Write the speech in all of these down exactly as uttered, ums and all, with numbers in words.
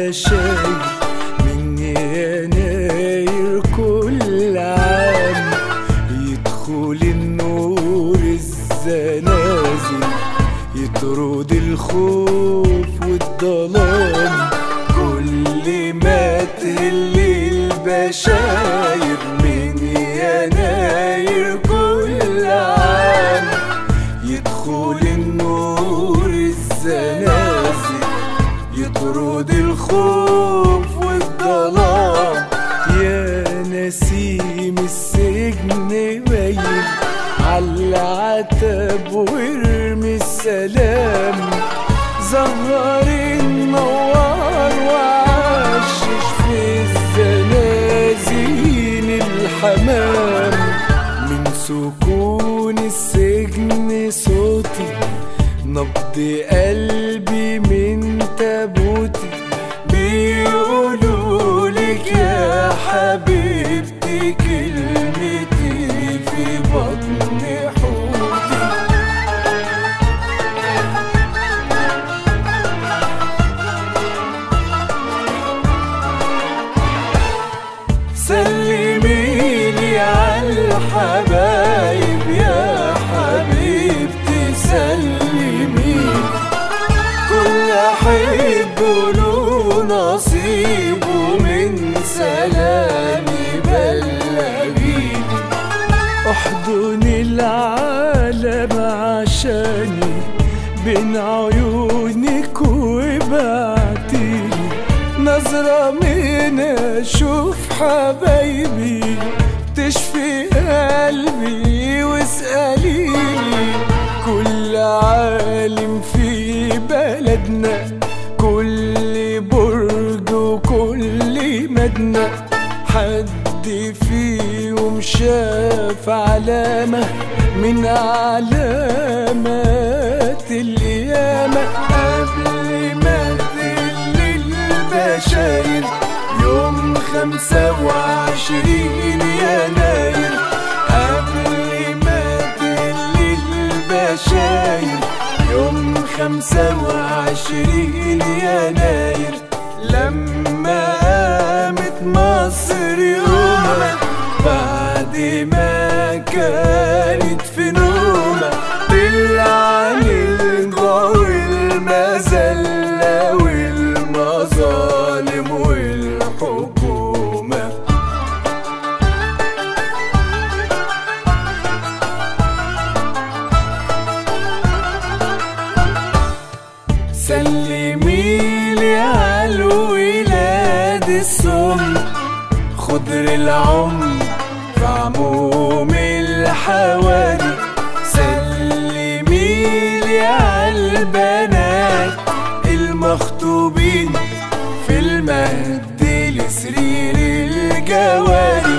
البشاير من يناير كل عام يدخل النور الزنازل يطرد الخوف والظلام. كل ما تهل البشاير من يناير كل عام يدخل النور الزنازل يطرد الخوف والظلام. يا نسيم السجن ميل عالعتب وارمي السلام. زهر النوار وعشش في الزنازين الحمام. من سكون السجن صوتي نبض قلبي من تابوتي بيقولوا لك يا حبيبتي كلمتي في بطن حوتي. سلميلي عالحبايب يا حبيبتي سلميلي كل حب له نصيبه من سلامي بلغيلي. احضني العالم عشاني بين عيونك وابعتيلي نظرة من اشوف حبايبي تشفي قلبي واسأليلي. كل عالم في بلدنا كل برج وكل مدنة حد فيهم شاف علامة من علامات القيامة. قبل ما تهل البشاير يوم خمسة وعشرين يناير قبل ما تهل البشاير يوم خمسة وعشرين يناير لما قامت مصر يومها بعد ما كانت في نومة. طلع الجوع والمذلة والمظالم والحكومة. سلميلي عالولاد الصم خضر العمر في عموم الحواري. سلميلي عالبنات المخطوبين في المهد لسرير الجواري.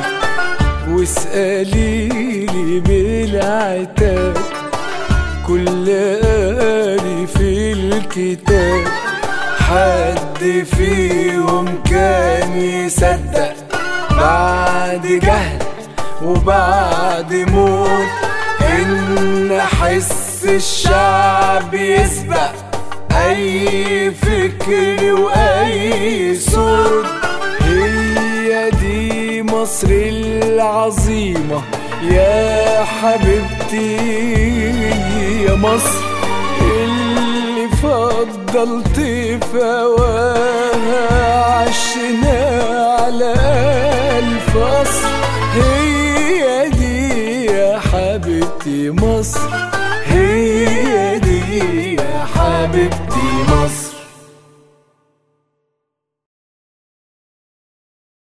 واسأليلي بالعتاب كل قاري في الكتاب حد فيهم كان يصدق بعد جهل وبعد موت إن حس الشعب يسبق أي فكر وأي صوت. هي دي مصر العظيمة يا حبيبتي يا مصر اللي فضلت فواها عشنا على ألف قصر. هي دي يا حبيبتي مصر هي دي يا حبيبتي مصر.